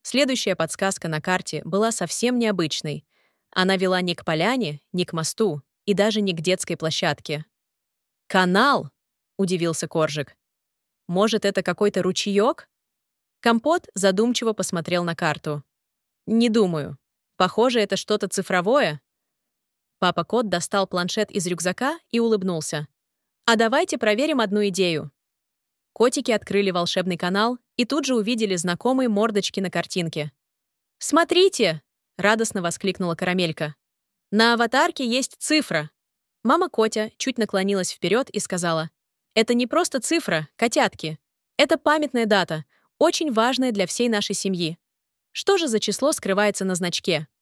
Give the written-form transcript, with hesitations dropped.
Следующая подсказка на карте была совсем необычной. Она вела не к поляне, не к мосту и даже не к детской площадке. «Канал!» — удивился Коржик. «Может, это какой-то ручеёк?» Компот задумчиво посмотрел на карту. «Не думаю. Похоже, это что-то цифровое». Папа-кот достал планшет из рюкзака и улыбнулся. «А давайте проверим одну идею». Котики открыли волшебный канал и тут же увидели знакомые мордочки на картинке. «Смотрите!» — радостно воскликнула Карамелька. «На аватарке есть цифра». Мама Котя чуть наклонилась вперед и сказала: «Это не просто цифра, котятки. Это памятная дата, очень важная для всей нашей семьи. Что же за число скрывается на значке?»